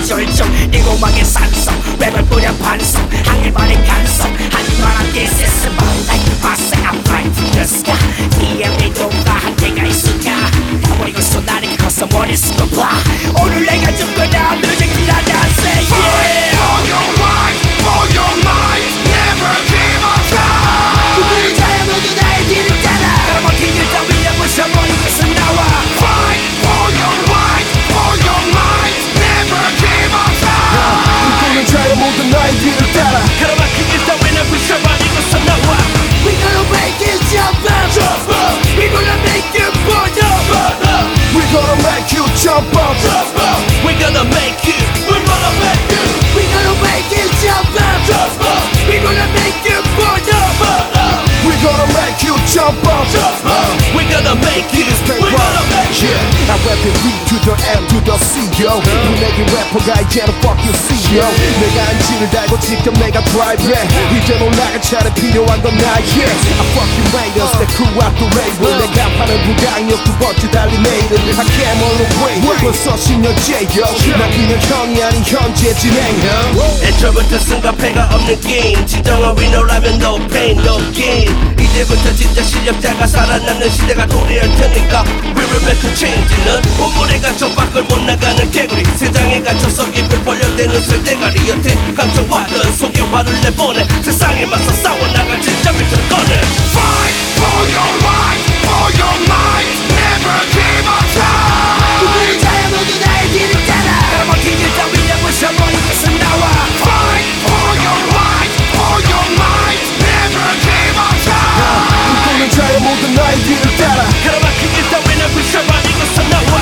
절정 이 고막의 산성 랩을 뿌려 반성 항일반의 간성 한만한 This is my life I say I'm flying to the sky DM이 동가 한계가 있을까 가버리고 쏘나니 커서 머리 쓰고 봐 오늘 내가 죽거나 늦은 길하다 say yeah For your life, for your mind, never give up try. 그들이 자야 모두 나의 뒤를 따라 까먹힌 길 따위에 부셔버리고서 나와 Fight for your life, for your mind, never give up try. 이끄는 자야 모두 나의 뒤를 따라 가로막힌 길 따위는 부셔버리고서 나와 We gonna make it jump up We gonna make it burn up We gonna make you jump up We're gonna make you We're gonna make you We gonna make it jump up We gonna make it burn up We gonna make you jump up We're gonna make you We're gonna make you I rap it V to the M to the C yo 내게 래퍼가 이제는 fuck you see yo 내가 안지를 달고 직접 내가 drive it 이제 올라갈 차례 필요한 건 나의 I fuck you Raiders 내 crew out the label 내가 파는 부강력 두 번째 달린 내일은 I came all the way 벌써 10년째 yo 난 그냥 형이 아닌 현재 진행 애초부터 승가패가 없는 게임 진정한 위너라면 no pain no gain 이제부터 진짜 실력자가 살아남는 시대가 도래할 테니까 We will make a change는 온몸에 갇혀 밖을 못 나가는 개구리 세상에 갇혀서 입을 벌려대는 쓸대가리 여태 감춰왔던 속에 화를 내보내 세상에 맞서 싸워나갈 진짜 밑을 꺼내 Fight for your life, for your mind, never give up try. 그들이 자야 모두 나의 뒤를 따라 까먹힌 길 따위에 부셔버리고서 나와 Fight for your life, for your mind, never give up try. 이끄는 자야 모두 나의 뒤를 따라 가로막힌 길 따위는 부셔버리고서 나와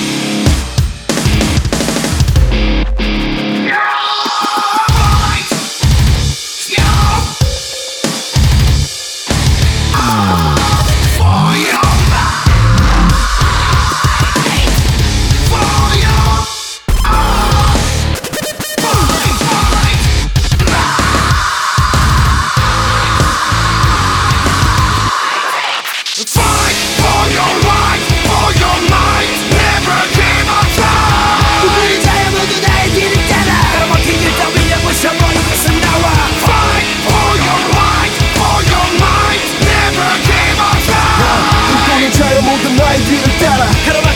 Fight for your life, for your mind, never give up try. 그들이 자야 모두 나의 뒤를 따라 까먹힌 길 따위에 부셔버리고서 나와 Fight for your life, for your mind, never give up try. 이끄는 자야 모두 나의 뒤를 따라 가로막힌